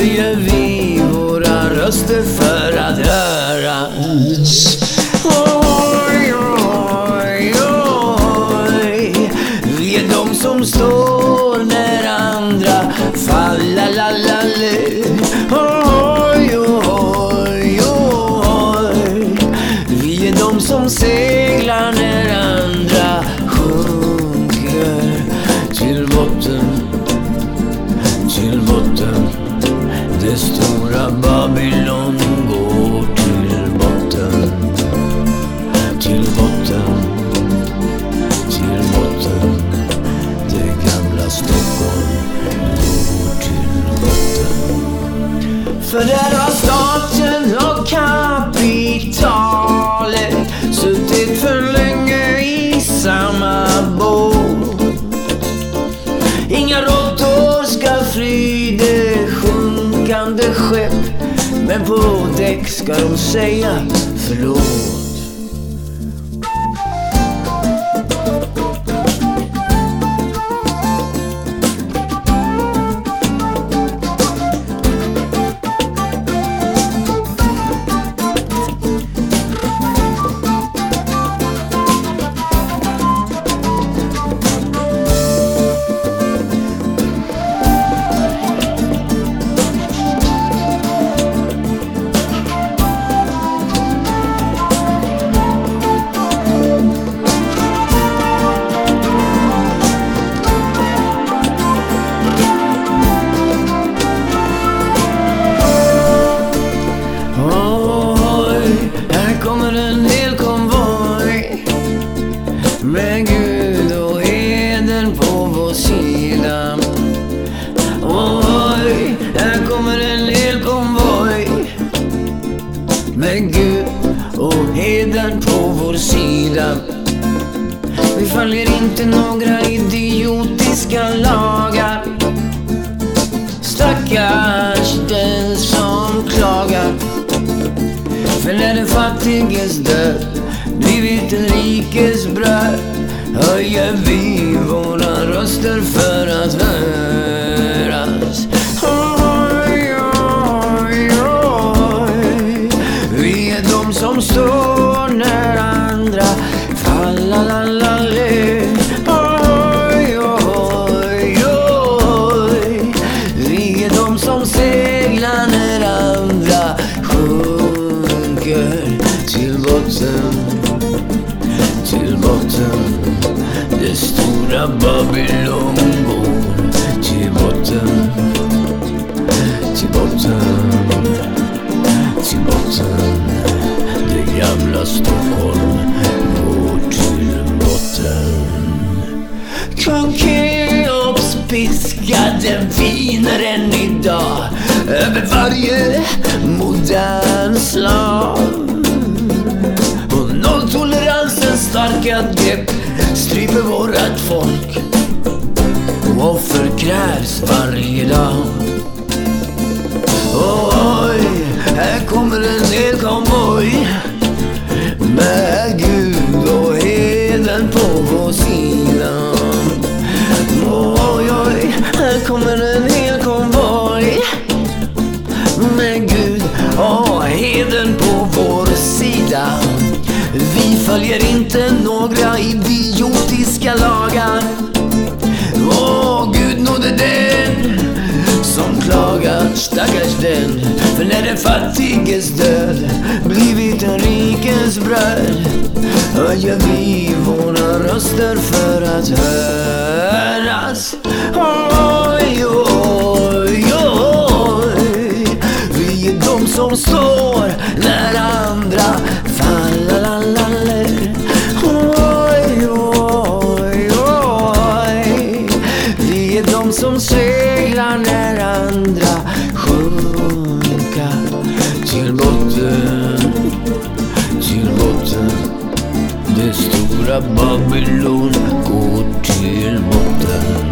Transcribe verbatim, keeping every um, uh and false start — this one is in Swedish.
höjer vi våra röster för att höras. Oj, oj, oj. Vi är de som står när andra faller. Oj, oj, oj. Vi är de som seglar när andra sjunker till botten, till botten. Det stora Babylon går till botten, till botten, till botten. Det gamla Stockholm går till botten. För där har staten och kapitalet suttit för länge i samma båt. Inga råttor ska fly det sjunkande skepp, men på däck ska de säga förlåt. Med Gud och heden på vår sida. Oj, här kommer en hel konvoj. Med Gud och heden på vår sida. Vi följer inte några idiotiska lagar. Stackars den som klagar. För när den fattiges död blivit en rikes bröd, höjer vi våra röster för att höras. Oj, oj, oj. Vi är de som står när andra faller. Oj, oj, oj. Vi är de som seglar när andra sjunker till botten, till botten. Det stora Babylon går till botten, till botten, till botten. Det gamla Stockholm går till botten. Kung Keops piskade viner än idag över varje modern slav. Och nolltoleransens starka grepp stryper vårat folk. Och offer krävs varje dag. Oj, här kommer en hel konvoj. Med Gud och heden på vår sida. Oj, oj, här kommer en hel konvoj. Med Gud och heden på vår sida. Vi följer inte några idiotiska lagar. Åh, Gud nådde den som klagar, stackars den. För när den fattiges död blivit en rikes bröd, höjer vi våra röster för att höras. Oj, oj, oj. Vi är de som står när andra faller. Oj, oj, oj. Vi är de som seglar när andra sjunker till botten, till botten. Det stora Babylon går till botten.